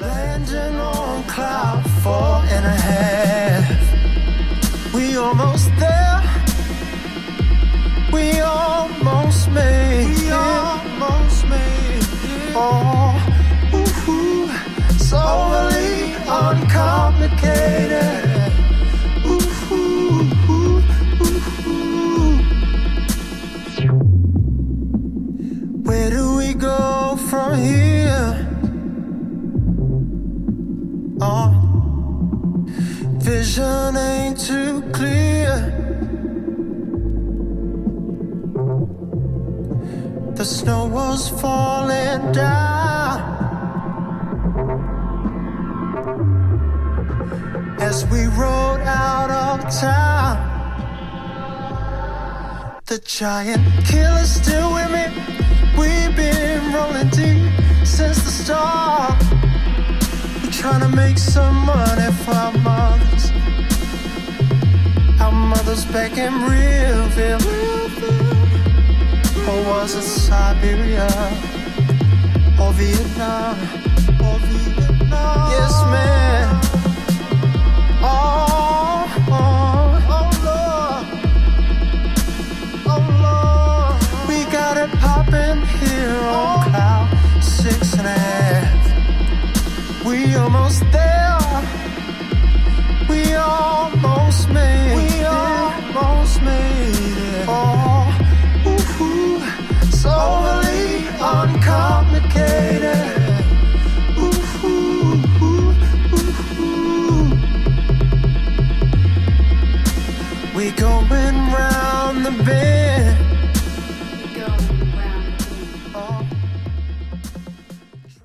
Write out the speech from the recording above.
Landing on cloud 4.5. We almost there. We almost made it. We almost made it. Oh, ooh, so overly uncomplicated. Ooh, ooh, ooh, ooh. Where do we go from here? Oh, vision ain't too clear. The snow was falling down as we rode out of town. The giant killer's still with me. We've been rolling deep since the start. Trying to make some money for our mothers. Our mothers back in Realville. Or was it Siberia? Or Vietnam? Or Vietnam? Yes, man. Oh, oh, oh, Lord. Oh, Lord. We got it poppin' here on cloud 6.5. We almost there.